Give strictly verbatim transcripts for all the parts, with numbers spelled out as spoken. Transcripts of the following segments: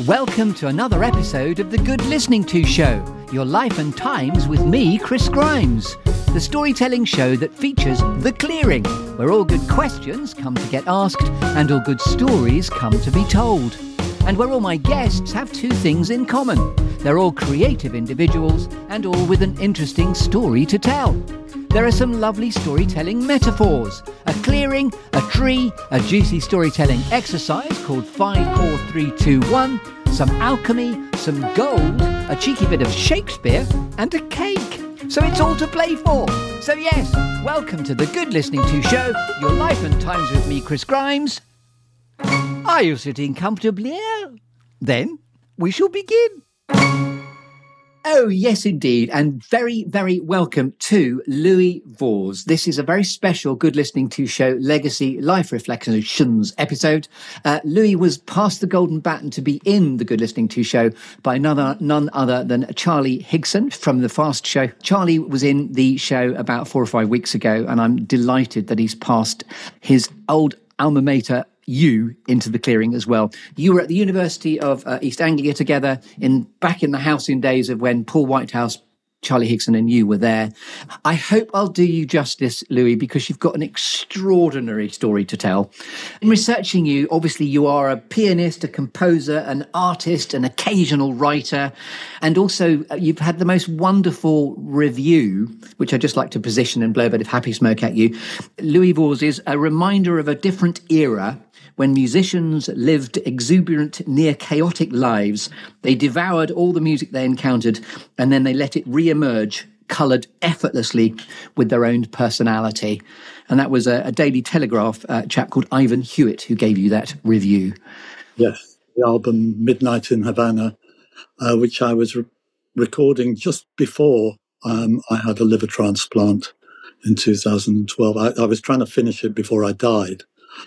Welcome to another episode of The Good Listening To Show, your life and times with me, Chris Grimes, the storytelling show that features The Clearing, where all good questions come to get asked and all good stories come to be told. And where all my guests have two things in common. They're all creative individuals and all with an interesting story to tell. There are some lovely storytelling metaphors, a clearing, a tree, a juicy storytelling exercise called five, four, three, two, one, some alchemy, some gold, a cheeky bit of Shakespeare, and a cake. So it's all to play for. So yes, welcome to The Good Listening To Show, your life and times with me, Chris Grimes. Are you sitting comfortably? Then we shall begin. Oh, yes, indeed. And very, very welcome to Louis Vors. This is a very special Good Listening To Show Legacy Life Reflections episode. Uh, Louis was passed the golden baton to be in the Good Listening To Show by none, none other than Charlie Higson from The Fast Show. Charlie was in the show about four or five weeks ago, and I'm delighted that he's passed his old alma mater you into The Clearing as well. You were at the University of uh, East Anglia together in back in the halcyon days of when Paul Whitehouse, Charlie Higson and you were there. I hope I'll do you justice, Louis, because you've got an extraordinary story to tell. In researching you, obviously you are a pianist, a composer, an artist, an occasional writer, and also uh, you've had the most wonderful review, which I'd just like to position and blow a bit of happy smoke at you. Louis Vors is a reminder of a different era when musicians lived exuberant, near chaotic lives. They devoured all the music they encountered, and then they let it re-emerge, coloured effortlessly with their own personality. And that was a, a Daily Telegraph uh, chap called Ivan Hewitt who gave you that review. Yes, the album Midnight in Havana, uh, which I was re- recording just before um, I had a liver transplant in two thousand twelve. I, I was trying to finish it before I died.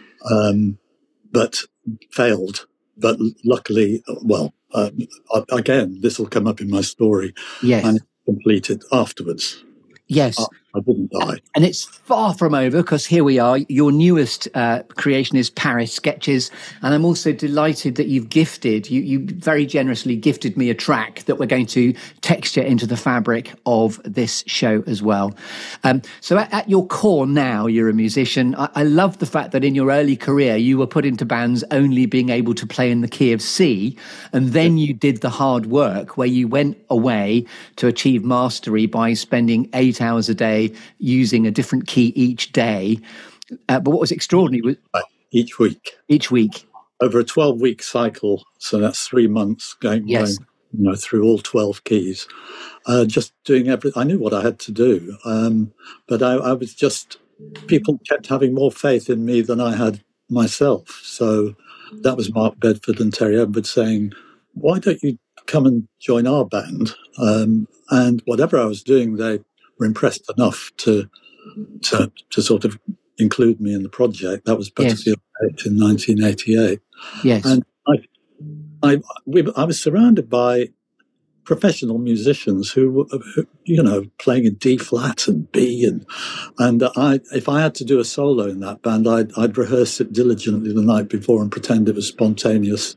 Um, but failed. But luckily, well, uh, again, this will come up in my story. Yes. And completed afterwards. Yes. I, I didn't die. And it's far from over, because here we are. Your newest uh, creation is Paris Sketches. And I'm also delighted that you've gifted, you, you very generously gifted me a track that we're going to texture into the fabric of this show as well. Um, so at, at your core now, you're a musician. I, I love the fact that in your early career, you were put into bands only being able to play in the key of C. And then you did the hard work where you went away to achieve mastery by spending eight hours a day using a different key each day. Uh, but what was extraordinary was... Each week. Each week. Over a twelve-week cycle, so that's three months going, yes. going you know, through all twelve keys. Uh, just doing everything. I knew what I had to do, um, but I, I was just... People kept having more faith in me than I had myself. So that was Mark Bedford and Terry Edwards saying, why don't you come and join our band? Um, and whatever I was doing, they were impressed enough to to to sort of include me in the project. That was Butterfield yes. in nineteen eighty-eight. Yes, and I I we, I was surrounded by professional musicians who, who you know playing in D flat and B and and I if I had to do a solo in that band, I'd I'd rehearse it diligently the night before and pretend it was spontaneous.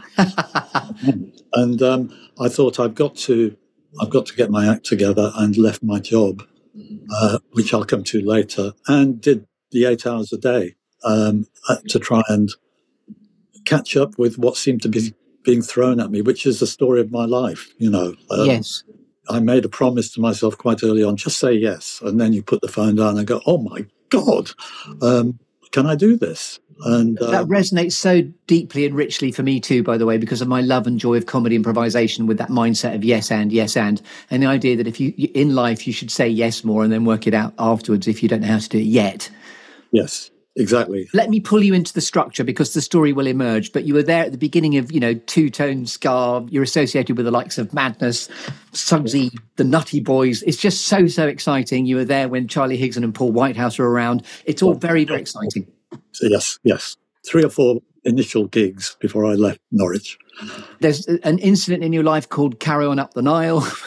and um, I thought I've got to. I've got to get my act together, and left my job, uh, which I'll come to later, and did the eight hours a day um, to try and catch up with what seemed to be being thrown at me, which is the story of my life, you know. Um, yes. I made a promise to myself quite early on, just say yes, and then you put the phone down and go, oh, my God, um, can I do this? And uh, that resonates so deeply and richly for me too, by the way, because of my love and joy of comedy improvisation with that mindset of yes and, yes and, and the idea that if you, in life, you should say yes more and then work it out afterwards if you don't know how to do it yet. Yes, exactly. Let me pull you into the structure because the story will emerge, but you were there at the beginning of, you know, Two-Tone Scar. You're associated with the likes of Madness, Suggsy, the Nutty Boys. It's just so, so exciting. You were there when Charlie Higson and Paul Whitehouse were around. It's all very, very exciting. So yes, yes. Three or four initial gigs before I left Norwich. There's an incident in your life called Carry On Up the Nile.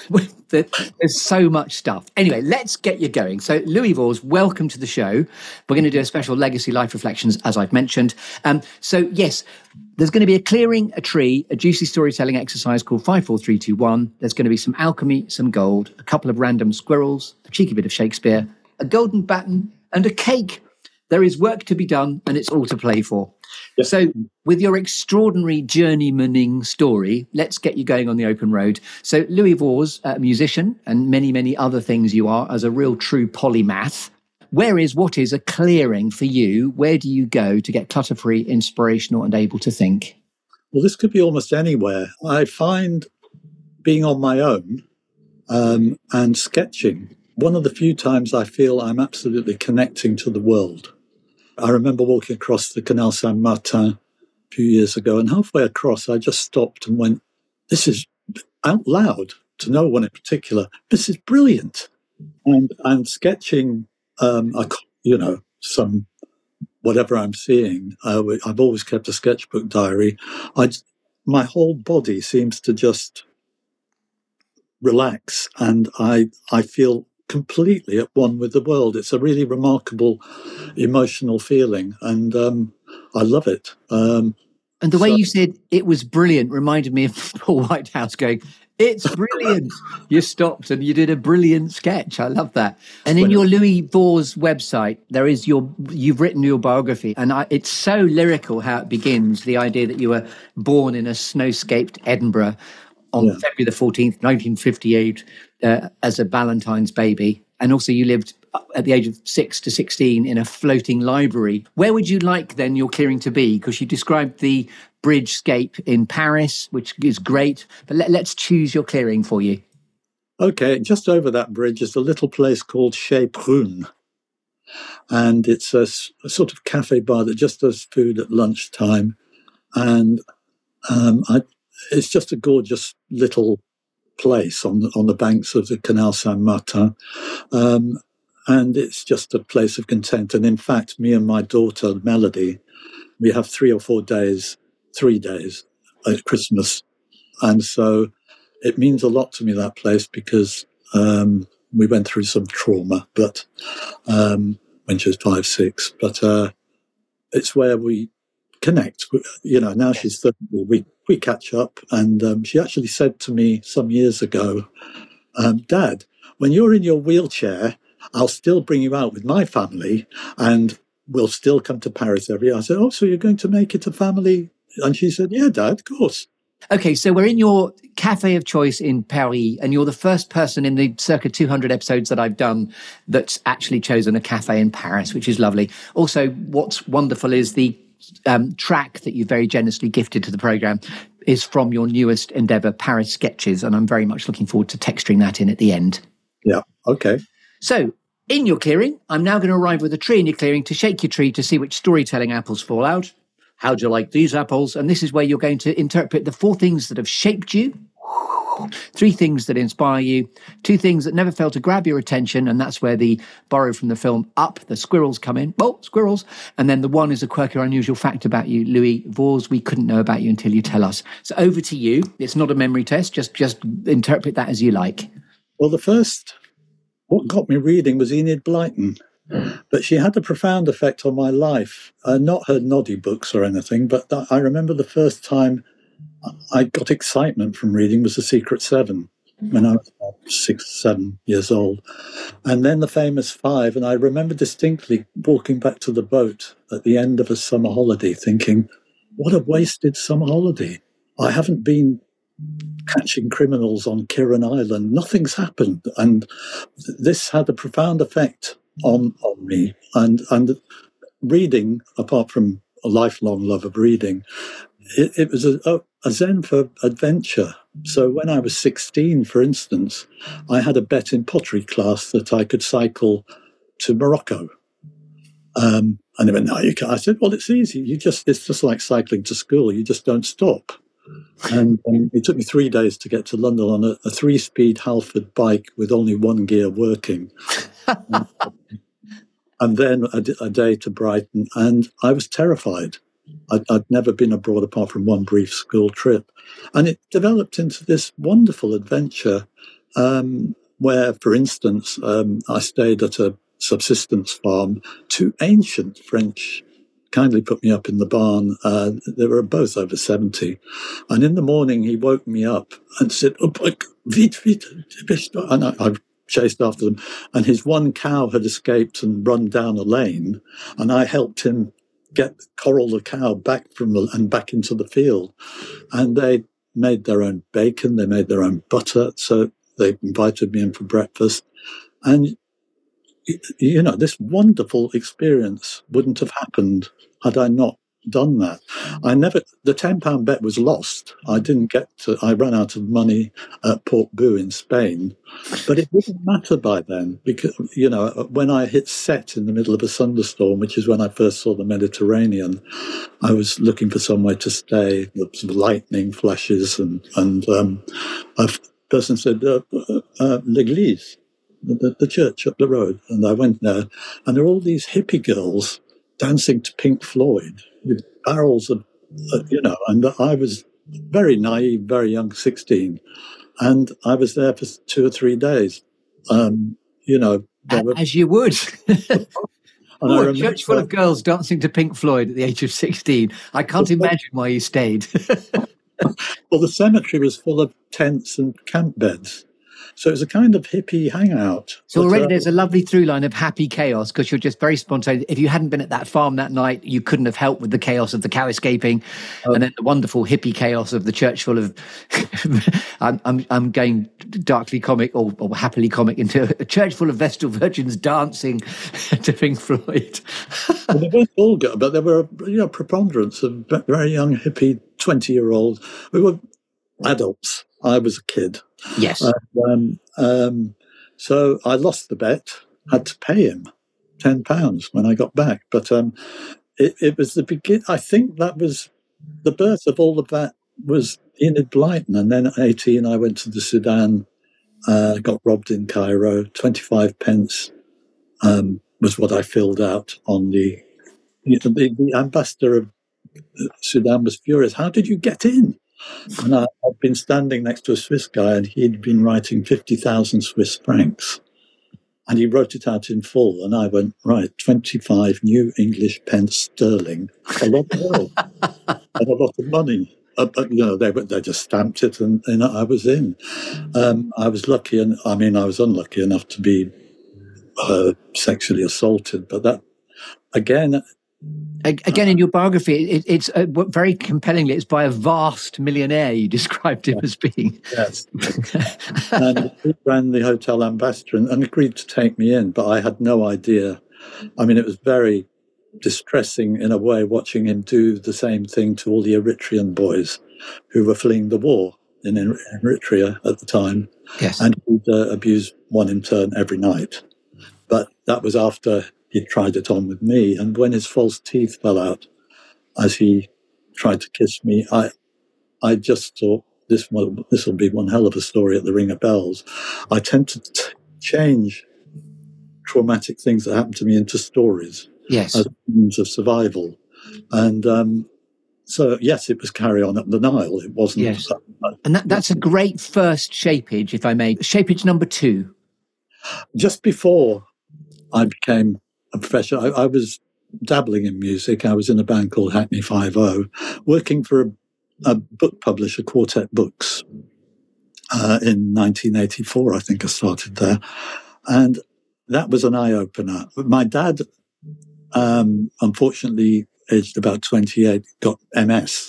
There's so much stuff. Anyway, let's get you going. So, Louis Vors, welcome to the show. We're going to do a special Legacy Life Reflections, as I've mentioned. Um, so, yes, there's going to be a clearing, a tree, a juicy storytelling exercise called five, four, three, two, one. There's going to be some alchemy, some gold, a couple of random squirrels, a cheeky bit of Shakespeare, a golden baton, and a cake. There is work to be done, and it's all to play for. Yes. So with your extraordinary journeymaning story, let's get you going on the open road. So Louis Vors, a musician, and many, many other things you are as a real true polymath. Where is, what is a clearing for you? Where do you go to get clutter-free, inspirational, and able to think? Well, this could be almost anywhere. I find being on my own um, and sketching one of the few times I feel I'm absolutely connecting to the world. I remember walking across the Canal Saint-Martin a few years ago, and halfway across, I just stopped and went, this is out loud to no one in particular. This is brilliant. And I'm sketching, um, a, you know, some whatever I'm seeing. Uh, I've always kept a sketchbook diary. I, my whole body seems to just relax, and I I feel completely at one with the world. It's a really remarkable emotional feeling, and um, I love it. Um, and the way so, you said it was brilliant reminded me of Paul Whitehouse going, it's brilliant. You stopped and you did a brilliant sketch. I love that. And in your Louis Vors website, there is your, you've written your biography, and I, it's so lyrical how it begins, the idea that you were born in a snow-scaped Edinburgh on yeah. February the fourteenth, nineteen fifty-eight, uh, as a Valentine's baby. And also you lived at the age of six to sixteen in a floating library. Where would you like then your clearing to be? Because you described the bridgescape in Paris, which is great. But let, let's choose your clearing for you. Okay, just over that bridge is a little place called Chez Prune. And it's a, a sort of cafe bar that just does food at lunchtime. And um, I it's just a gorgeous little place on the, on the banks of the Canal Saint-Martin. Um, and it's just a place of content. And in fact, me and my daughter, Melody, we have three or four days, three days at Christmas. And so it means a lot to me, that place, because um, we went through some trauma, but um, when she was five, six. But uh, it's where we connect. You know, now she's thirty, we we catch up, and um, she actually said to me some years ago, um, Dad, when you're in your wheelchair, I'll still bring you out with my family, and we'll still come to Paris every year. I said, oh, so you're going to make it a family? And she said, yeah, Dad, of course. Okay, so we're in your cafe of choice in Paris, and you're the first person in the circa two hundred episodes that I've done that's actually chosen a cafe in Paris, which is lovely. Also, what's wonderful is the Um, track that you very generously gifted to the programme is from your newest endeavour, Paris Sketches, and I'm very much looking forward to texturing that in at the end. Yeah, okay. So, in your clearing, I'm now going to arrive with a tree in your clearing to shake your tree to see which storytelling apples fall out. How'd you like these apples? And this is where you're going to interpret the four things that have shaped you, three things that inspire you, two things that never fail to grab your attention, and that's where the, borrowed from the film Up, the squirrels come in. Oh, squirrels. And then the one is a quirky or unusual fact about you, Louis Vors, we couldn't know about you until you tell us. So over to you. It's not a memory test, just, just interpret that as you like. Well, the first, what got me reading was Enid Blyton. But she had a profound effect on my life. Uh, not her noddy books or anything, but th- I remember the first time I got excitement from reading was The Secret Seven when I was about six, seven years old. And then The Famous Five. And I remember distinctly walking back to the boat at the end of a summer holiday thinking, what a wasted summer holiday. I haven't been catching criminals on Kirin Island. Nothing's happened. And this had a profound effect on, on me. And, and reading, apart from a lifelong love of reading, it, it was a, a a zen for adventure. So when I was sixteen, for instance, I had a bet in pottery class that I could cycle to Morocco. Um, and they went, no, you can't. I said, well, it's easy. You just, it's just like cycling to school. You just don't stop. And, and it took me three days to get to London on a, a three-speed Halford bike with only one gear working. and, and then a, a day to Brighton. And I was terrified. I'd, I'd never been abroad apart from one brief school trip. And it developed into this wonderful adventure. um, where, for instance, um, I stayed at a subsistence farm. Two ancient French kindly put me up in the barn. Uh, they were both over seventy. And in the morning, he woke me up and said, oh, vite, vite, and I, I chased after them. And his one cow had escaped and run down a lane. And I helped him get corral the cow back from the, and back into the field. And they made their own bacon. They made their own butter. So they invited me in for breakfast. And you know, this wonderful experience wouldn't have happened had I not done that. I never, the ten pound bet was lost. I didn't get to, I ran out of money at Port Boo in Spain, but it didn't matter by then because, you know, when I hit set in the middle of a thunderstorm, which is when I first saw the Mediterranean, I was looking for somewhere to stay. There was lightning flashes and, and um, a person said, uh, uh, uh, l'église. The, the church up the road, and I went there, and there are all these hippie girls dancing to Pink Floyd with barrels of, uh, you know, and I was very naive, very young, sixteen, and I was there for two or three days. Um, you know, were, as you would. Oh, a church full of girls dancing to Pink Floyd at the age of sixteen. I can't imagine why you stayed. Well, the cemetery was full of tents and camp beds. So it was a kind of hippie hangout. So already uh, there's a lovely through line of happy chaos because you're just very spontaneous. If you hadn't been at that farm that night, you couldn't have helped with the chaos of the cow escaping, um, and then the wonderful hippie chaos of the church full of. I'm, I'm I'm going darkly comic or, or happily comic into a church full of Vestal virgins dancing to Pink Floyd. Well, they weren't all good, but there were you know preponderance of very young hippie twenty year olds. We were adults. I was a kid. Yes. Uh, um, um, so I lost the bet, had to pay him ten pounds when I got back. But um, it, it was the begin. I think that was the birth of all of that was Enid Blyton. And then at eighteen, I went to the Sudan, uh, got robbed in Cairo. twenty-five pence um, was what I filled out on the, you know, the, the ambassador of Sudan was furious. How did you get in? And I, I'd been standing next to a Swiss guy, and he'd been writing fifty thousand Swiss francs. And he wrote it out in full. And I went, right, twenty-five new English pence sterling, a lot more, and a lot of money. Uh, but, you know, they they just stamped it, and, and I was in. Um, I was lucky, and I mean, I was unlucky enough to be uh, sexually assaulted. But that, again... Again, in your biography, it, it's uh, very compellingly, it's by a vast millionaire you described him as being. Yes. And he ran the hotel ambassador and, and agreed to take me in, but I had no idea. I mean, it was very distressing in a way watching him do the same thing to all the Eritrean boys who were fleeing the war in Eritrea at the time. Yes. And he'd uh, abuse one in turn every night. But that was after he tried it on with me, and when his false teeth fell out as he tried to kiss me, I I just thought, this will, this will be one hell of a story at the Ring of Bells. I tend to t- change traumatic things that happened to me into stories, yes, as means of survival. And um, so, yes, it was Carry On Up the Nile. It wasn't. Yes. Uh, and that, that's a great first shapage, if I may. Shapage number two. Just before I became a professional, I, I was dabbling in music. I was in a band called Hackney Five-O, working for a, a book publisher, Quartet Books, uh, in nineteen eighty-four, I think I started there. And that was an eye-opener. My dad, um, unfortunately, aged about twenty-eight, got M S.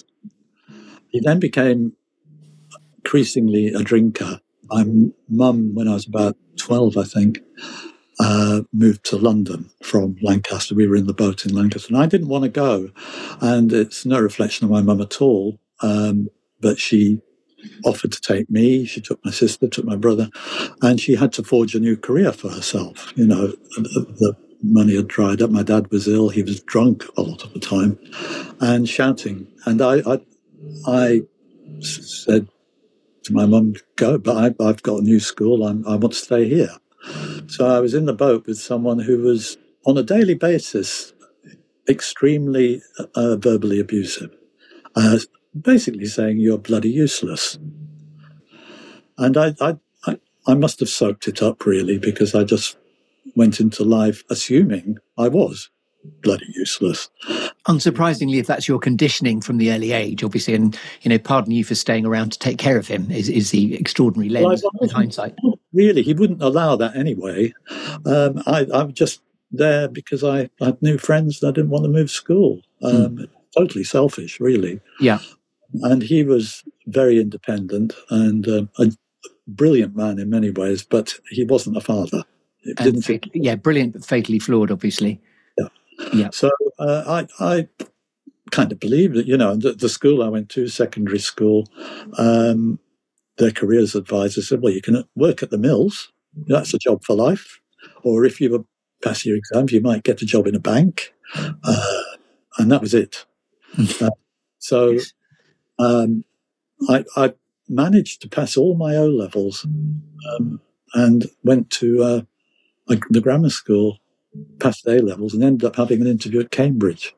He then became increasingly a drinker. My mum, when I was about twelve, I think, uh, moved to London from Lancaster. We were in the boat in Lancaster, and I didn't want to go. And it's no reflection of my mum at all, um, but she offered to take me. She took my sister, took my brother, and she had to forge a new career for herself. You know, the, the money had dried up. My dad was ill. He was drunk a lot of the time and shouting. And I, I, I said to my mum, go, but I, I've got a new school. I'm, I want to stay here. So I was in the boat with someone who was, on a daily basis, extremely uh, verbally abusive, uh, basically saying, you're bloody useless. And I, I, I, I must have soaked it up, really, because I just went into life assuming I was bloody useless. Unsurprisingly, if that's your conditioning from the early age, obviously, and, you know, pardon you for staying around to take care of him, is, is the extraordinary lens well, in hindsight. Really, he wouldn't allow that anyway. Um, I, I'm just there because I, I had new friends and I didn't want to move school. Um, mm. Totally selfish, really. Yeah. And he was very independent and uh, a brilliant man in many ways, but he wasn't a father. It didn't fat- yeah, brilliant, but fatally flawed, obviously. Yeah. Yeah. So uh, I, I kind of believe that, you know, the, the school I went to, secondary school, um, their careers advisor said, well, you can work at the mills. That's a job for life. Or if you pass your exams, you might get a job in a bank. Uh, and that was it. uh, so um, I, I managed to pass all my O-levels um, and went to uh, a, the grammar school, passed A-levels, and ended up having an interview at Cambridge.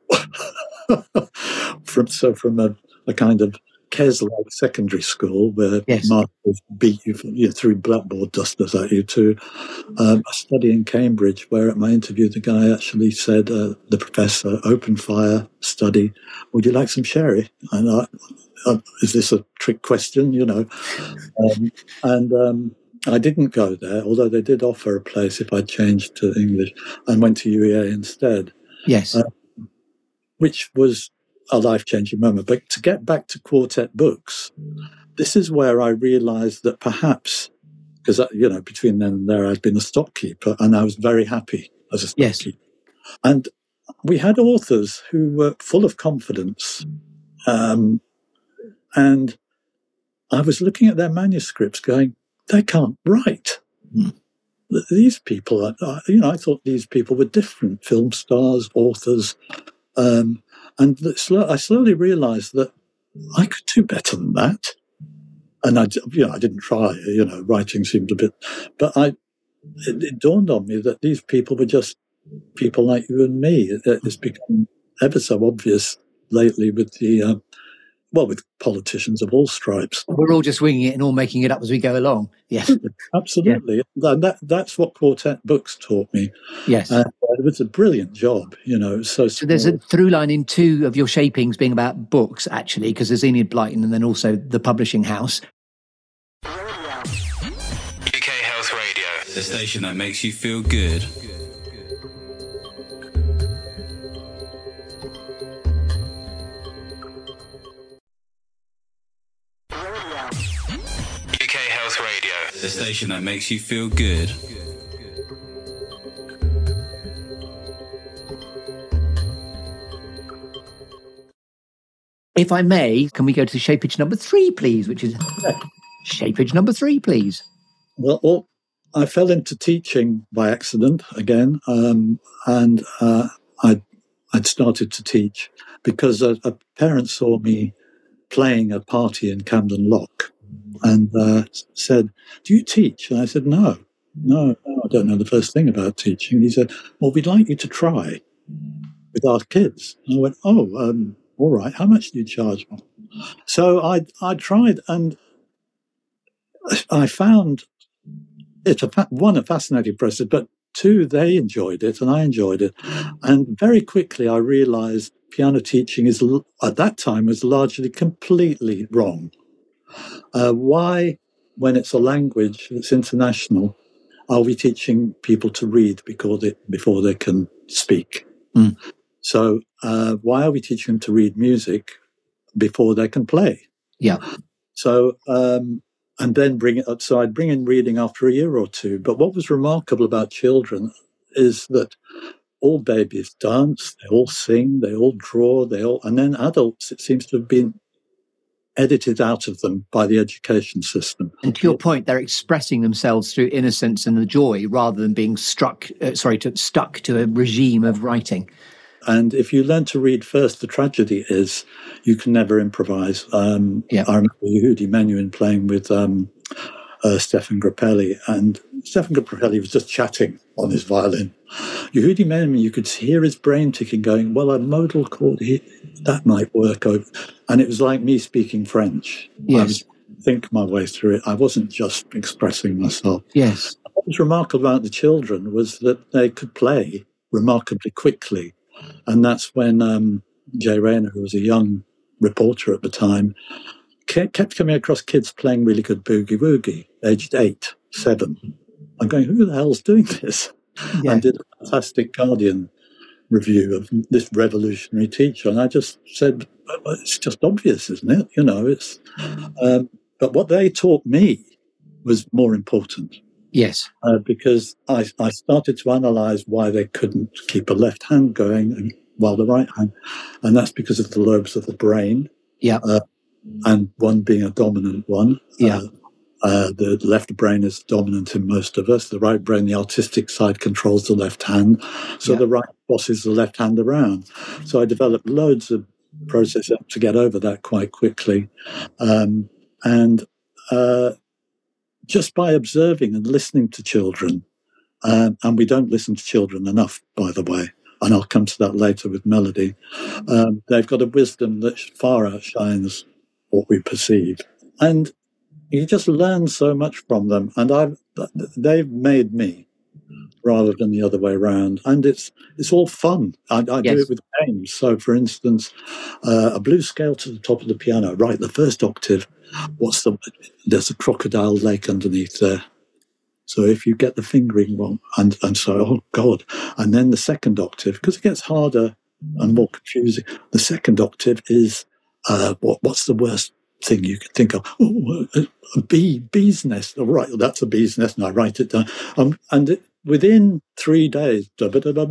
from So from a, a kind of Kes-like secondary school where yes. masters beat you, you know, through blackboard dusters at you, to um, a study in Cambridge where at my interview the guy actually said, uh, the professor, open fire study, would you like some sherry? And I, uh, is this a trick question, you know? Um, and um, I didn't go there, although they did offer a place if I changed to English, and went to U E A instead. Yes. Uh, which was a life-changing moment. But to get back to quartet books, this is where I realised that perhaps, because, you know, between then and there, I'd been a stockkeeper, and I was very happy as a stockkeeper. Yes. And we had authors who were full of confidence, um, and I was looking at their manuscripts going, they can't write. Mm. These people, are, you know, I thought these people were different, film stars, authors, um, and I slowly realised that I could do better than that. And I, you know, I didn't try. You know, writing seemed a bit, but I. It, it dawned on me that these people were just people like you and me. It, it's become ever so obvious lately with the, uh, well, with politicians of all stripes. We're all just winging it and all making it up as we go along. Yes, absolutely. Yeah. And that that's what quartet books taught me. Yes, uh, it was a brilliant job. You know, so so there's a through line in two of your shapings being about books, actually, because there's Enid Blyton and then also the publishing house. U K Health Radio, the station that makes you feel good. U K Health Radio, the station that makes you feel good. If I may, can we go to shapage number three, please? Which is shapage number three, please. Well, well I fell into teaching by accident again, um, and uh, I'd, I'd started to teach because a, a parent saw me playing a party in Camden Lock and uh, said, do you teach? And I said, no, no, no, I don't know the first thing about teaching. And he said, well, we'd like you to try with our kids. And I went, oh, um, all right, how much do you charge? So I I tried, and I found it, a, one, a fascinating process, but two, they enjoyed it and I enjoyed it. And very quickly I realized piano teaching is, at that time, was largely completely wrong. Uh, why, when it's a language that's international, are we teaching people to read before they, before they can speak? Mm. So uh, why are we teaching them to read music before they can play? Yeah. So, um, and then bring it up. So I'd bring in reading after a year or two. But what was remarkable about children is that all babies dance, they all sing, they all draw, they all, and then adults, it seems to have been edited out of them by the education system. And to your point, they're expressing themselves through innocence and the joy rather than being struck, uh, sorry, to, stuck to a regime of writing. And if you learn to read first, the tragedy is you can never improvise. Um, yeah. I remember Yehudi Menuhin playing with um, uh, Stefan Grappelli, and Stefan Grappelli was just chatting on his violin. Yehudi Menuhin, you could hear his brain ticking, going, well, a modal chord, he, that might work. And it was like me speaking French. Yes. I was think my way through it. I wasn't just expressing myself. Yes. What was remarkable about the children was that they could play remarkably quickly. And that's when um, Jay Rayner, who was a young reporter at the time, kept coming across kids playing really good boogie-woogie, aged eight, seven. I'm going, who the hell's doing this? Yeah. And did a fantastic Guardian review of this revolutionary teacher. And I just said, it's just obvious, isn't it? You know, it's... Um, but what they taught me was more important. Yes. Uh, because I, I started to analyse why they couldn't keep a left hand going and, while the right hand. And that's because of the lobes of the brain. Yeah. Uh, and one being a dominant one. Yeah. Uh, uh, the left brain is dominant in most of us. The right brain, the artistic side, controls the left hand. So yeah. the right bosses the left hand around. So I developed loads of processes to get over that quite quickly. Um, and uh, just by observing and listening to children, um, and we don't listen to children enough, by the way, and I'll come to that later with Melody, um, they've got a wisdom that far outshines what we perceive. And you just learn so much from them. And I've, they've made me rather than the other way around. And it's it's all fun. I, I yes. do it with games. So, for instance, uh, a blues scale to the top of the piano, right, the first octave, what's the, there's a crocodile lake underneath there. So if you get the fingering wrong, and, and so, oh, God. And then the second octave, because it gets harder and more confusing, the second octave is, uh, what what's the worst thing you can think of? Oh, a, a bee, bee's nest. Oh, right, that's a bee's nest, and I write it down. Um, and it, within three days, you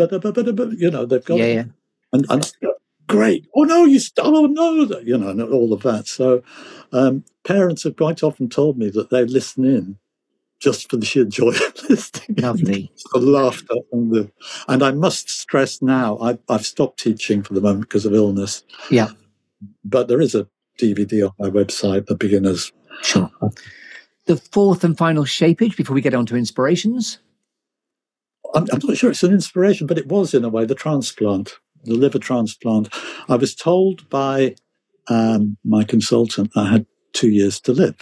know, they've got yeah, it. Yeah. And, and great. Oh, no, you still don't know, you know, and all of that. So um, parents have quite often told me that they listen in just for the sheer joy of listening. Lovely. The laughter. And, the, and I must stress now, I, I've stopped teaching for the moment because of illness. Yeah. But there is a D V D on my website, The Beginners. Sure. The fourth and final shapeage before we get on to inspirations? I'm, I'm not sure it's an inspiration, but it was in a way, the transplant, the liver transplant. I was told by um, my consultant I had two years to live.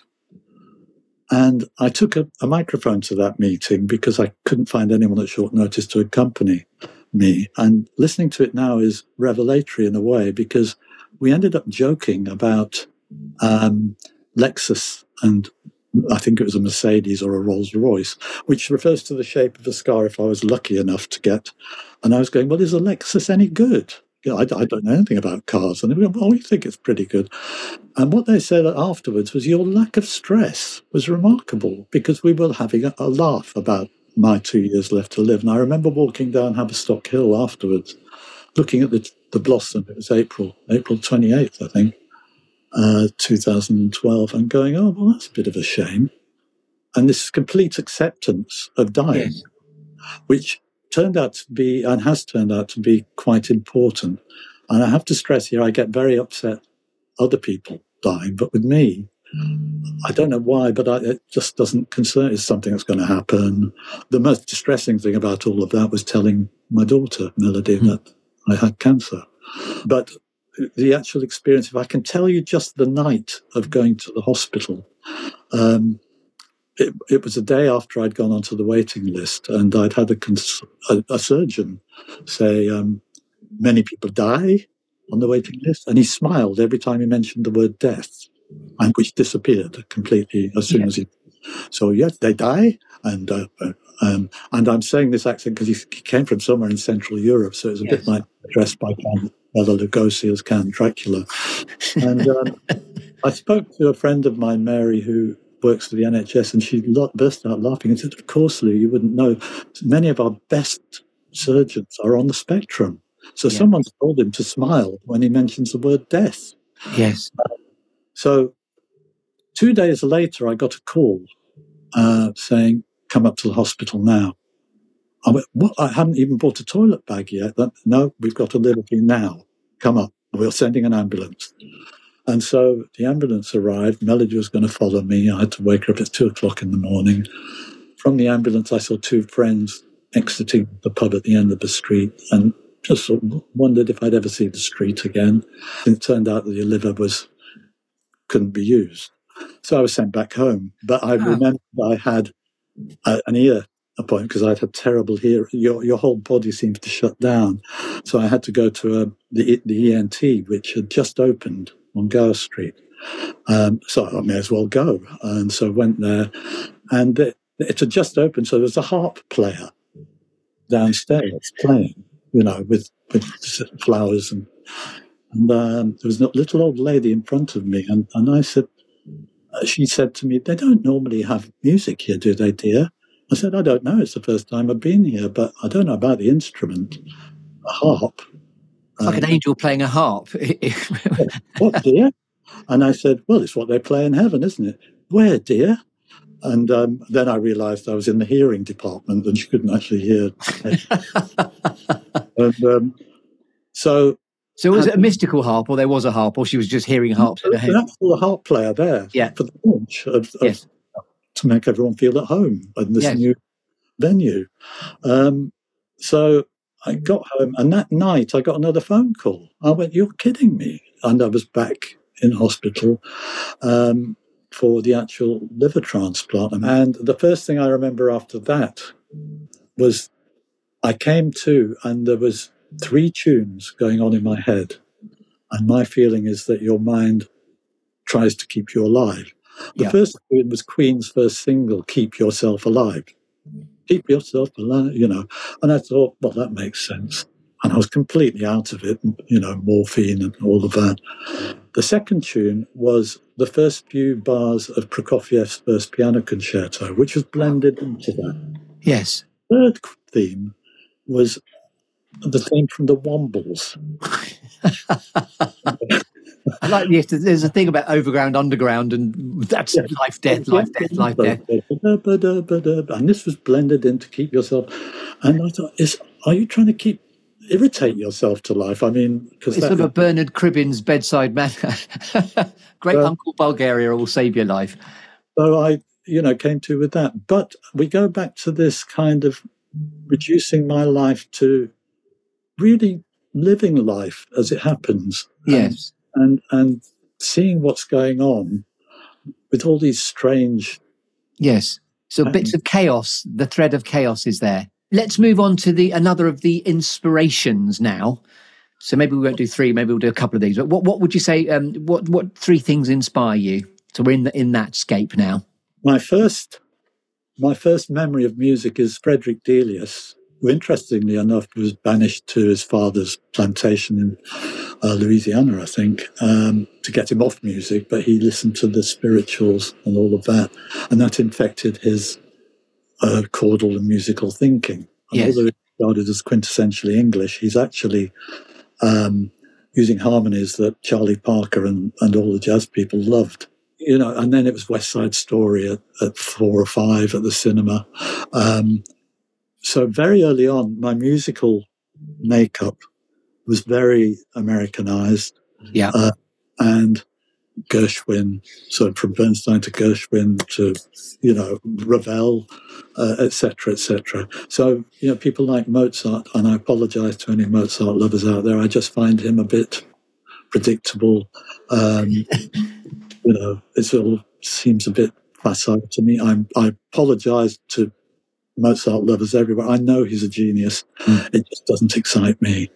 And I took a, a microphone to that meeting because I couldn't find anyone at short notice to accompany me. And listening to it now is revelatory in a way because we ended up joking about um, Lexus and I think it was a Mercedes or a Rolls Royce, which refers to the shape of the scar if I was lucky enough to get. And I was going, well, is a Lexus any good? You know, I, I don't know anything about cars. And they went, well, we think it's pretty good. And what they said afterwards was your lack of stress was remarkable because we were having a, a laugh about my two years left to live. And I remember walking down Haverstock Hill afterwards, looking at the, the blossom. It was April, April twenty-eighth, I think. Uh, two thousand twelve, and going, oh, well, that's a bit of a shame. And this complete acceptance of dying, yes. which turned out to be, and has turned out to be, quite important. And I have to stress here, I get very upset other people dying, but with me, I don't know why, but I, it just doesn't concern. It's something that's going to happen. The most distressing thing about all of that was telling my daughter, Melody, mm. that I had cancer. But the actual experience, if I can tell you just the night of going to the hospital, um, it, it was a day after I'd gone onto the waiting list and I'd had a, cons- a, a surgeon say, um, many people die on the waiting list. And he smiled every time he mentioned the word death, and which disappeared completely as soon yeah. as he... So, yes, they die. And uh, um, and I'm saying this accent because he, he came from somewhere in Central Europe, so it was a yes. bit like addressed by Bela Lugosi as Count Dracula. And um, I spoke to a friend of mine, Mary, who works for the N H S, and she burst out laughing and said, of course, Lou, you wouldn't know. Many of our best surgeons are on the spectrum. So yeah. someone's told him to smile when he mentions the word death. Yes. Uh, so two days later, I got a call uh, saying, come up to the hospital now. I went, what? I hadn't even bought a toilet bag yet. That, no, we've got a Liberty now. Come up. We're sending an ambulance. And so the ambulance arrived. Melody was going to follow me. I had to wake her up at two o'clock in the morning. From the ambulance, I saw two friends exiting the pub at the end of the street and just sort of wondered if I'd ever see the street again. It turned out that the liver was couldn't be used. So I was sent back home. But I oh. remember I had a, an ear appointment because I'd had terrible hearing. Your, your whole body seems to shut down. So I had to go to a, the, the E N T, which had just opened on Gower Street. Um, so I may as well go. And so I went there. And it, it had just opened, so there was a harp player downstairs playing, you know, with, with flowers. And, and um, there was a little old lady in front of me. And, and I said, she said to me, they don't normally have music here, do they, dear? I said, I don't know. It's the first time I've been here, but I don't know about the instrument. A harp. It's like um, an angel playing a harp. What, dear? And I said, well, it's what they play in heaven, isn't it? Where, dear? And um, then I realised I was in the hearing department and she couldn't actually hear. and um, so... So was it a mystical harp, or there was a harp, or she was just hearing harps in her head? There was an actual harp player there yeah. for the launch of, of, yes. to make everyone feel at home in this yes. new venue. Um, so I got home, and that night I got another phone call. I went, you're kidding me. And I was back in hospital um, for the actual liver transplant. And the first thing I remember after that was I came to, and there was three tunes going on in my head. And my feeling is that your mind tries to keep you alive. The yeah. first tune was Queen's first single, Keep Yourself Alive. Keep yourself alive, you know. And I thought, well, that makes sense. And I was completely out of it, you know, morphine and all of that. The second tune was the first few bars of Prokofiev's first piano concerto, which was blended into that. Yes. The third theme was the theme from the Wombles. I like yes, there's a thing about overground, underground, and that's yeah. life, death, life, death, life, death. And this was blended in to keep yourself. And I thought, is, are you trying to keep irritate yourself to life? I mean, because it's sort of a Bernard Cribbin's bedside manner. Great uh, Uncle Bulgaria will save your life. So I, you know, came to with that. But we go back to this kind of reducing my life to really living life as it happens. Yes. And, and and seeing what's going on with all these strange... Yes. So um, bits of chaos, the thread of chaos is there. Let's move on to the another of the inspirations now. So maybe we won't do three, maybe we'll do a couple of these. But what, what would you say, um, what, what three things inspire you? So we're in, the, in that scape now. My first, my first memory of music is Frederick Delius, who, interestingly enough, was banished to his father's plantation in uh, Louisiana, I think, um, to get him off music. But he listened to the spirituals and all of that, and that infected his uh, chordal and musical thinking. And yes. although he's regarded as quintessentially English, he's actually um, using harmonies that Charlie Parker and, and all the jazz people loved. You know, and then it was West Side Story at, at four or five at the cinema. Um, So very early on, my musical makeup was very Americanized. Yeah. Uh, and Gershwin, so from Bernstein to Gershwin to, you know, Ravel, uh, et cetera, et cetera. So, you know, people like Mozart, and I apologize to any Mozart lovers out there, I just find him a bit predictable. Um, you know, it all seems a bit facile to me. I'm, I apologize to Mozart lovers everywhere. I know he's a genius. Mm. It just doesn't excite me.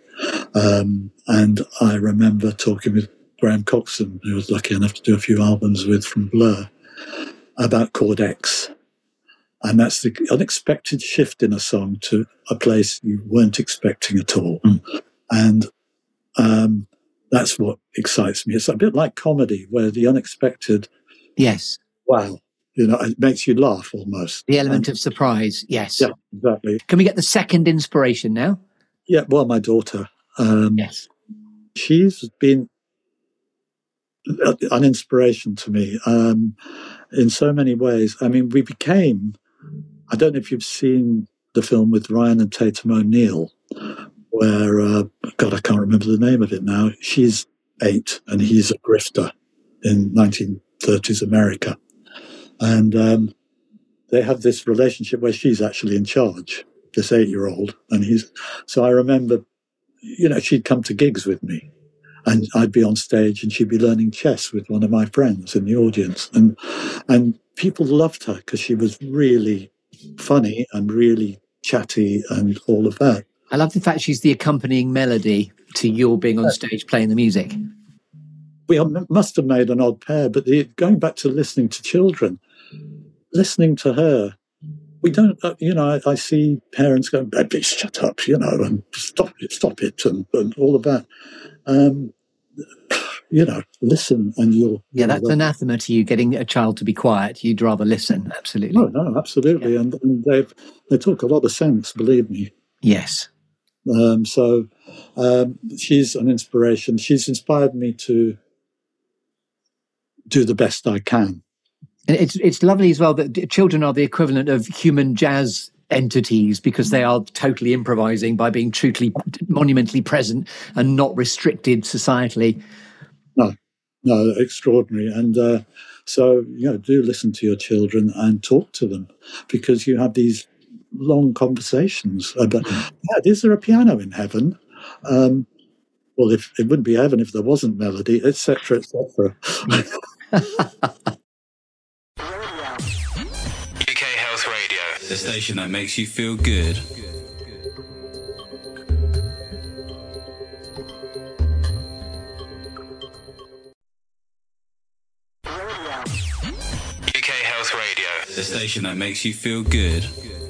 Um, and I remember talking with Graham Coxon, who I was lucky enough to do a few albums with from Blur, about chord X. And that's the unexpected shift in a song to a place you weren't expecting at all. Mm. And um, that's what excites me. It's a bit like comedy, where the unexpected... Yes. Wow. You know, it makes you laugh almost. The element um, of surprise, yes. Yeah, exactly. Can we get the second inspiration now? Yeah, well, my daughter. Um, yes. She's been an inspiration to me um, in so many ways. I mean, we became, I don't know if you've seen the film with Ryan and Tatum O'Neill, where, uh, God, I can't remember the name of it now. She's eight and he's a grifter in nineteen thirties America. And um, they have this relationship where she's actually in charge, this eight-year-old. And he's, so I remember, you know, she'd come to gigs with me. and I'd be on stage and she'd be learning chess with one of my friends in the audience. And and people loved her because she was really funny and really chatty and all of that. I love the fact she's the accompanying melody to your being on stage playing the music. We must have made an odd pair, but the, going back to listening to children, listening to her, we don't, uh, you know, I, I see parents going, "Baby, shut up," you know, and stop it, stop it, and, and all of that. Um, you know, listen and you'll... Yeah, you that's know, anathema to you, getting a child to be quiet. You'd rather listen, absolutely. No, no, absolutely. Yeah. And, and they've, they talk a lot of sense, believe me. Yes. Um, so um, she's an inspiration. She's inspired me to do the best I can. And it's it's lovely as well that children are the equivalent of human jazz entities because they are totally improvising by being truly monumentally present and not restricted societally. No, no, extraordinary. And uh, so, you know, do listen to your children and talk to them because you have these long conversations about, Dad, is there a piano in heaven? Um, well, if it wouldn't be heaven if there wasn't melody, et cetera, et cetera. U K Health Radio, the station that makes you feel good. U K Health Radio, the station that makes you feel good.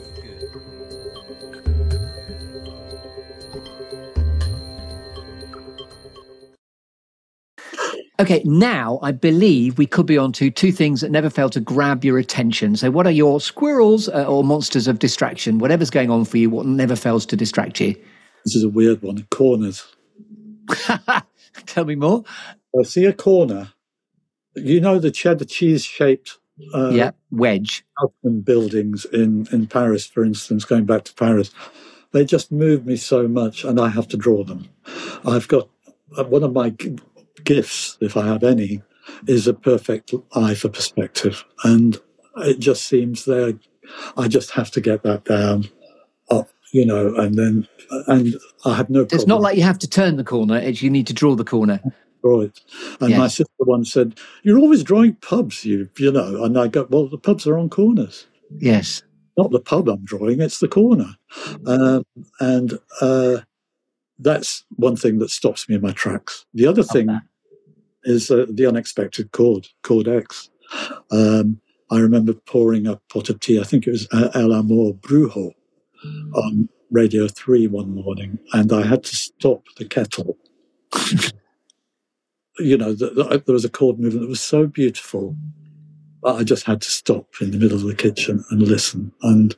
Okay, now I believe we could be on to two things that never fail to grab your attention. So what are your squirrels uh, or monsters of distraction? Whatever's going on for you, what never fails to distract you? This is a weird one. Corners. Tell me more. I see a corner. You know the cheddar cheese-shaped uh, yeah, wedge. buildings in, in Paris, for instance, going back to Paris. They just move me so much, and I have to draw them. I've got uh, one of my gifts, if I have any, is a perfect eye for perspective, and it just seems there. I just have to get that down, up, you know, and then and I have no problem. It's not like you have to turn the corner; it's you need to draw the corner. Draw it. And yes. My sister once said, "You're always drawing pubs, you you know." And I go, "Well, the pubs are on corners." Yes, not the pub I'm drawing; it's the corner, um, and uh, that's one thing that stops me in my tracks. The other thing okay. is uh, the unexpected chord, chord X. Um, I remember pouring a pot of tea. I think it was El Amor Brujo on Radio Three one morning, and I had to stop the kettle. You know, the, the, there was a chord movement that was so beautiful. I just had to stop in the middle of the kitchen and listen. And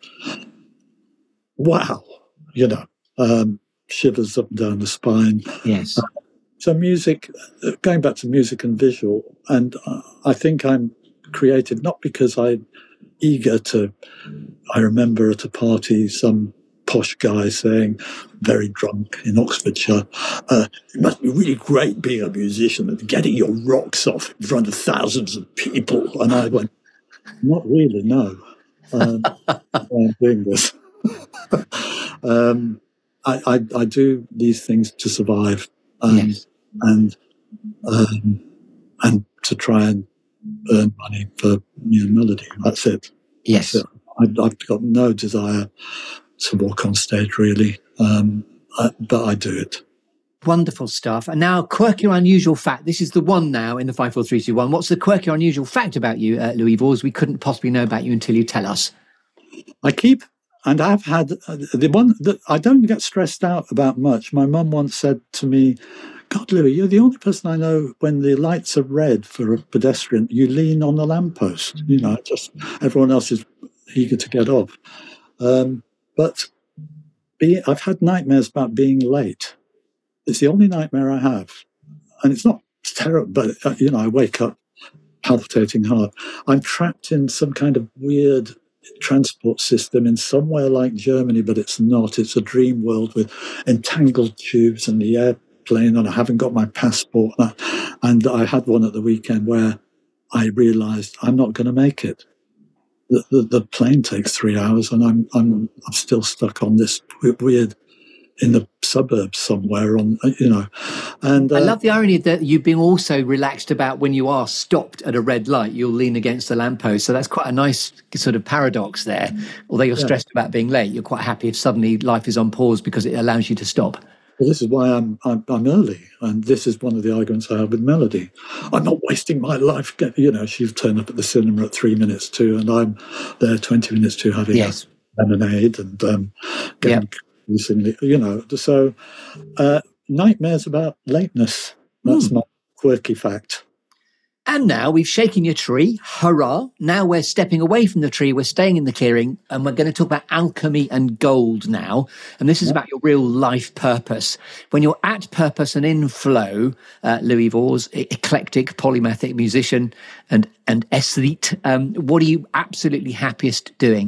wow, you know, um, shivers up and down the spine. Yes. Uh, so music, going back to music and visual, and uh, I think I'm creative not because I'm eager to. I remember at a party some posh guy saying, very drunk in Oxfordshire, uh, it must be really great being a musician and getting your rocks off in front of thousands of people. And I went, not really, no. Um, I'm doing this. um, I, I, I do these things to survive um, yes. and um, and to try and earn money for you know, melody. That's it. Yes. That's it. I, I've got no desire to walk on stage, really, um, uh, but I do it. Wonderful stuff. And now, quirky or unusual fact. This is the one now in the five, four, three, two, one. What's the quirky or unusual fact about you, uh, Louis Vors, we couldn't possibly know about you until you tell us? I keep, and I've had, uh, the one that I don't get stressed out about much. My mum once said to me, God, Louis, you're the only person I know when the lights are red for a pedestrian, you lean on the lamppost. You know, just everyone else is eager to get off. Um, But be, I've had nightmares about being late. It's the only nightmare I have. And it's not terrible, but, uh, you know, I wake up palpitating heart. I'm trapped in some kind of weird transport system in somewhere like Germany, but it's not. It's a dream world with entangled tubes and the airplane, and I haven't got my passport. And I, and I had one at the weekend where I realised I'm not going to make it. The, the, the plane takes three hours, and I'm I'm I'm still stuck on this weird in the suburbs somewhere on, you know. And uh, I love the irony that you've been also relaxed about when you are stopped at a red light, you'll lean against the lamppost. So that's quite a nice sort of paradox there. Although you're stressed yeah. about being late, you're quite happy if suddenly life is on pause because it allows you to stop. Well, this is why I'm, I'm I'm early, and this is one of the arguments I have with Melody. I'm not wasting my life. You know, she's turned up at the cinema at three minutes to, and I'm there twenty minutes to having yes. a lemonade and um, getting yep. recently. You know, so uh, nightmares about lateness. That's mm. my quirky fact. And now we've shaken your tree. Hurrah. Now we're stepping away from the tree. We're staying in the clearing, and we're going to talk about alchemy and gold now. And this is about your real life purpose. When you're at purpose and in flow, uh, Louis Vors, eclectic, polymathic musician and, and aesthete, um, what are you absolutely happiest doing?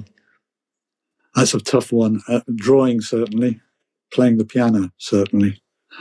That's a tough one. Uh, drawing, certainly. Playing the piano, certainly.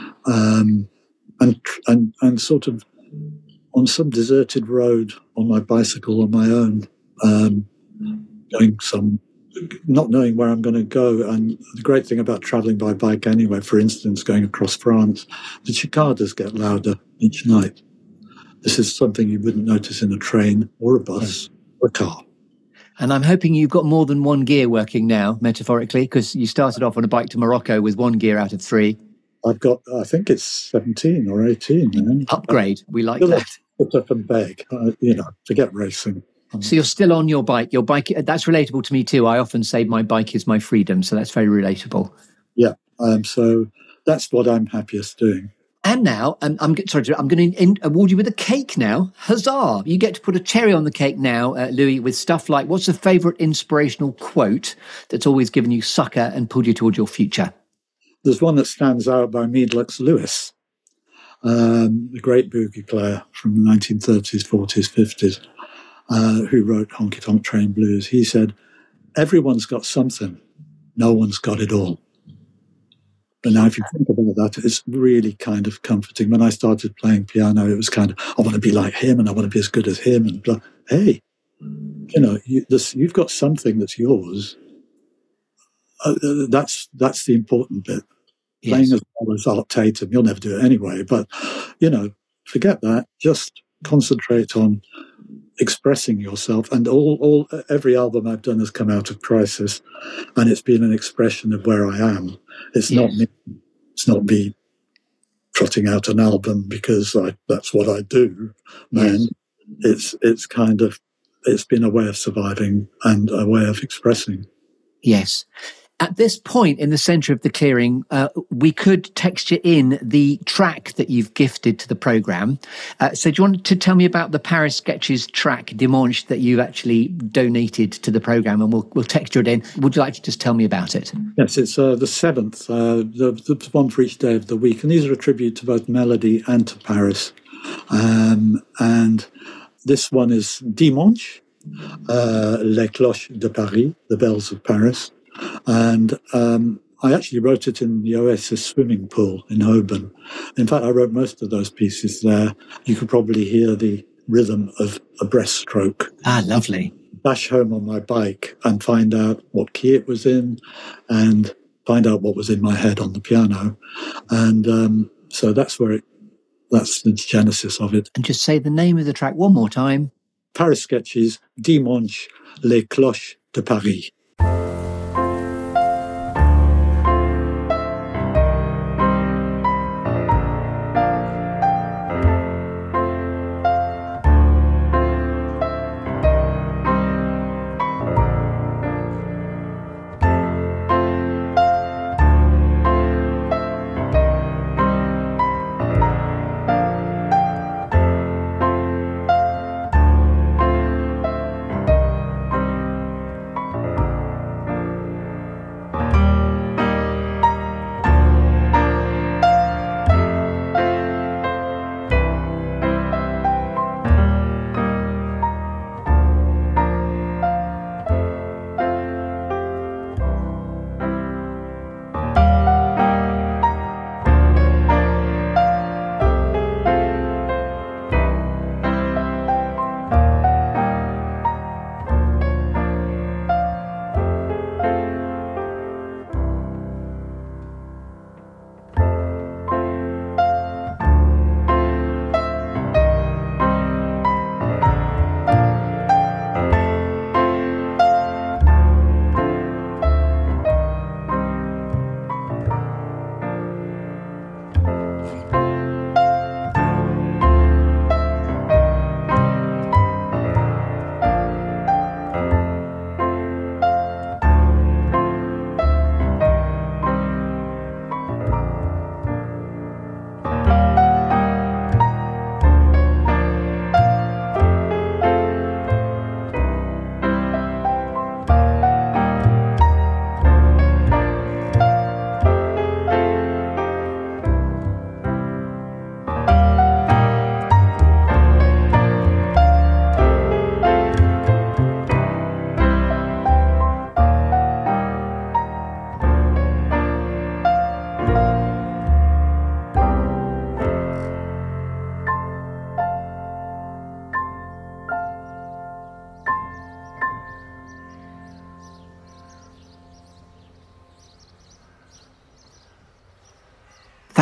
Um, and and and sort of on some deserted road on my bicycle on my own, um, going some, not knowing where I'm going to go. And the great thing about traveling by bike anyway, for instance, going across France, the cicadas get louder each night. This is something you wouldn't notice in a train or a bus or a car. And I'm hoping you've got more than one gear working now, metaphorically, because you started off on a bike to Morocco with one gear out of three. I've got, I think it's seventeen or eighteen. Man. Upgrade. We like that. Put up and beg, uh, you know, forget racing. So you're still on your bike. Your bike, that's relatable to me too. I often say my bike is my freedom. So that's very relatable. Yeah. Um, so that's what I'm happiest doing. And now, and I'm sorry, I'm going to award you with a cake now. Huzzah! You get to put a cherry on the cake now, uh, Louis, with stuff like, what's a favourite inspirational quote that's always given you succour and pulled you towards your future? There's one that stands out by Meadlux Lewis, um, the great boogie player from the nineteen thirties, forties, fifties, uh, who wrote Honky Tonk Train Blues. He said, everyone's got something, no one's got it all. But now if you think about that, it's really kind of comforting. When I started playing piano, it was kind of, I want to be like him and I want to be as good as him. And blah. Hey, you know, you, this, you've got something that's yours. Uh, that's that's the important bit. Yes. Playing as well as Art Tatum, you'll never do it anyway. But, you know, forget that. Just concentrate on expressing yourself. And all, all every album I've done has come out of crisis, and it's been an expression of where I am. It's yes. not me. It's not me trotting out an album because I, that's what I do, man. Yes. It's it's kind of it's been a way of surviving and a way of expressing. Yes. At this point in the centre of the clearing, uh, we could texture in the track that you've gifted to the programme. Uh, so do you want to tell me about the Paris Sketches track, Dimanche, that you've actually donated to the programme, and we'll, we'll texture it in. Would you like to just tell me about it? Yes, it's uh, the seventh, uh, the, the one for each day of the week. And these are a tribute to both Melody and to Paris. Um, and this one is Dimanche, uh, Les Cloches de Paris, the bells of Paris. And um, I actually wrote it in the Oasis swimming pool in Holborn. In fact, I wrote most of those pieces there. You could probably hear the rhythm of a breaststroke. Ah, lovely. Dash home on my bike and find out what key it was in and find out what was in my head on the piano. And um, so that's where it, that's the genesis of it. And just say the name of the track one more time. Paris Sketches, Dimanche, Les Cloches de Paris.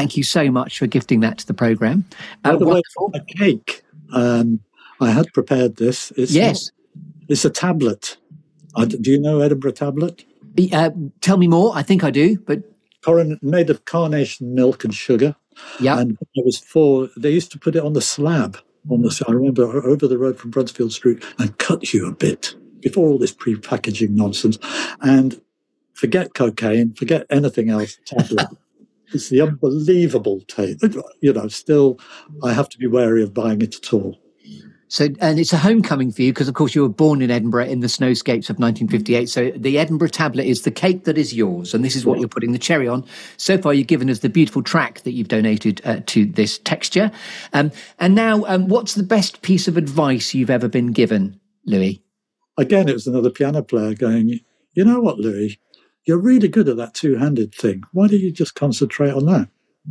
Thank you so much for gifting that to the programme. Uh, By the way, wonderful. a cake. Um, I had prepared this. It's Yes. Not, it's a tablet. I, do you know Edinburgh tablet? Uh, tell me more. I think I do, but Coron, made of carnation milk and sugar. yeah. And it was for, they used to put it on the slab. On the, I remember over the road from Brunsfield Street and cut you a bit before all this pre-packaging nonsense. And forget cocaine, forget anything else. Tablet. It's the unbelievable taste. You know, still, I have to be wary of buying it at all. So, and it's a homecoming for you because, of course, you were born in Edinburgh in the snowscapes of nineteen fifty-eight. So the Edinburgh tablet is the cake that is yours, and this is what you're putting the cherry on. So far, you've given us the beautiful track that you've donated uh, to this texture. Um, and now, um, what's the best piece of advice you've ever been given, Louis? Again, it was another piano player going, you know what, Louis? You're really good at that two-handed thing. Why don't you just concentrate on that?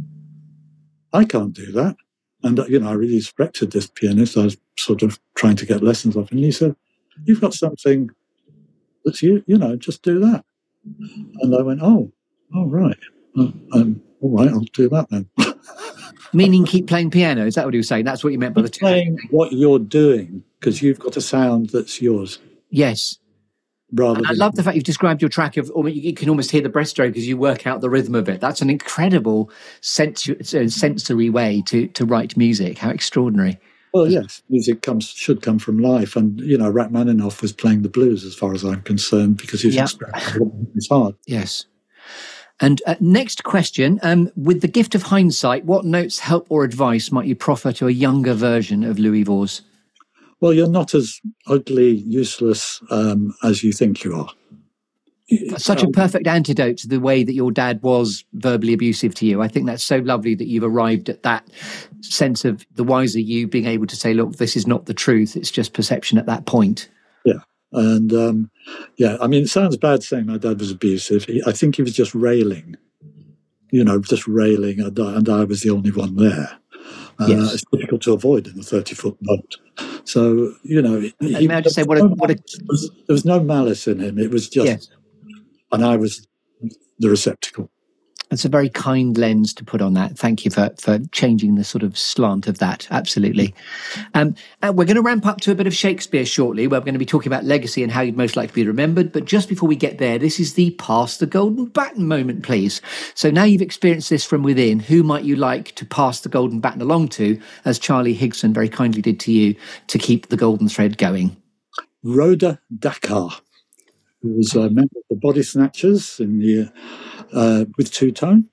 I can't do that. And, you know, I really respected this pianist. I was sort of trying to get lessons off him. And he said, you've got something that's you, you know, just do that. And I went, oh, oh, right. Uh, um, all right, I'll do that then. Meaning keep playing piano. Is that what he was saying? That's what you meant by the Keep playing what you're doing, because you've got a sound that's yours. Yes. Rather And I than, love the fact you've described your track of, or you can almost hear the breaststroke as you work out the rhythm of it. That's an incredible sensu- sensory way to, to write music. How extraordinary. Well, yes, music comes should come from life. And, you know, Rachmaninoff was playing the blues as far as I'm concerned because he's Yep. expressing his heart. Yes. And uh, next question, um, with the gift of hindsight, what notes, help or advice might you proffer to a younger version of Louis Vors? Well, you're not as ugly, useless um, as you think you are. That's such a perfect antidote to the way that your dad was verbally abusive to you. I think that's so lovely that you've arrived at that sense of the wiser you being able to say, look, this is not the truth. It's just perception at that point. Yeah. And, um, yeah, I mean, it sounds bad saying my dad was abusive. He, I think he was just railing, you know, just railing, and I, and I was the only one there. Uh, Yes. It's difficult to avoid in a thirty-foot boat. So, you know... He, And may I just say, what a... What a there, was, there was no malice in him. It was just... yes. And I was the receptacle. It's a very kind lens to put on that. Thank you for, for changing the sort of slant of that. Absolutely. Um, and we're going to ramp up to a bit of Shakespeare shortly, where we're going to be talking about legacy and how you'd most like to be remembered. But just before we get there, this is the pass the golden baton moment, please. So now you've experienced this from within, who might you like to pass the golden baton along to, as Charlie Higson very kindly did to you, to keep the golden thread going? Rhoda Dakar, who was a member of the Body Snatchers in the, uh, with Two Tone.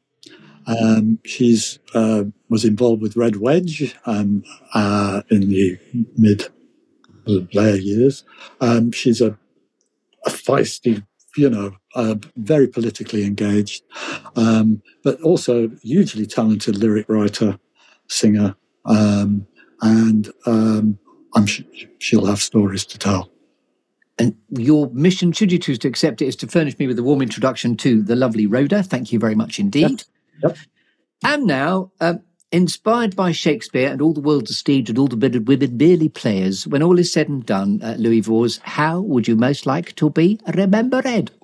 Um, she's uh, was involved with Red Wedge um, uh, in the mid Blair years. Um, she's a, a feisty, you know, uh, very politically engaged, um, but also hugely talented lyric writer, singer, um, and um, I'm sure she'll have stories to tell. And your mission, should you choose to accept it, is to furnish me with a warm introduction to the lovely Rhoda. Thank you very much indeed. Yep. Yep. And now, um, inspired by Shakespeare and all the world's stage and all the better women merely players, when all is said and done, uh, Louis Vors, how would you most like to be remembered?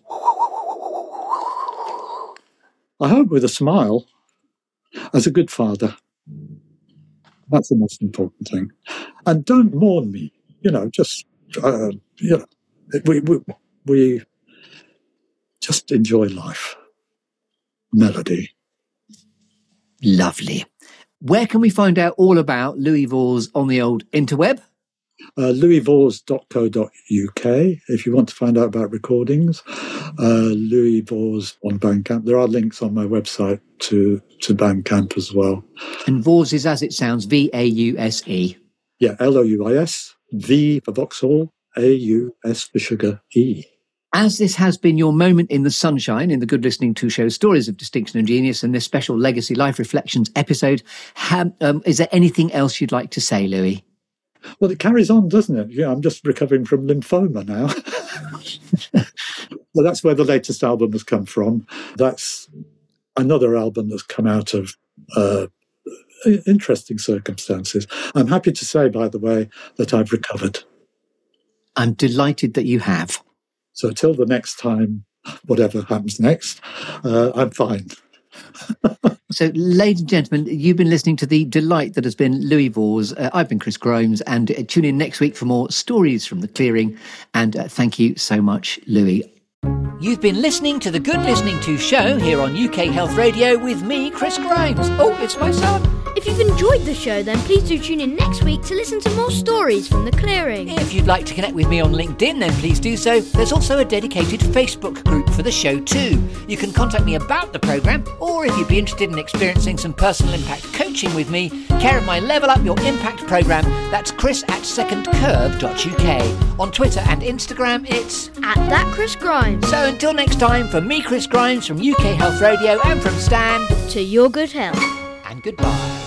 I hope with a smile, as a good father. That's the most important thing. And don't mourn me, you know, just, uh, you know, we, we, we just enjoy life. Melody. Lovely. Where can we find out all about Louis Vors on the old interweb? Uh, louis vors dot co dot uk if you want to find out about recordings. Uh, Louis Vors on Bandcamp. There are links on my website to, to Bandcamp as well. And Vors is as it sounds, V A U S E. Yeah, L O U I S, V for Vauxhall, A U S for sugar, E. As this has been your moment in the sunshine in the Good Listening To Show Stories of Distinction and Genius and this special Legacy Life Reflections episode, have, um, is there anything else you'd like to say, Louis? Well, it carries on, doesn't it? Yeah, I'm just recovering from lymphoma now. Well, that's where the latest album has come from. That's another album that's come out of uh, interesting circumstances. I'm happy to say, by the way, that I've recovered. I'm delighted that you have. So till the next time, whatever happens next, uh, I'm fine. So, ladies and gentlemen, you've been listening to the delight that has been Louis Vors. Uh, I've been Chris Grimes, and uh, tune in next week for more stories from the clearing. And uh, thank you so much, Louis. You've been listening to the Good Listening To show here on U K Health Radio with me, Chris Grimes. Oh, it's my son. If you've enjoyed the show, then please do tune in next week to listen to more stories from the clearing. If you'd like to connect with me on LinkedIn, then please do so. There's also a dedicated Facebook group for the show too. You can contact me about the programme, or if you'd be interested in experiencing some personal impact coaching with me, care of my Level Up Your Impact programme, that's chris at second curve dot U K. On Twitter and Instagram, it's At That Chris Grimes. So until next time, from me, Chris Grimes, from U K Health Radio, and from Stan, To your good health. and goodbye.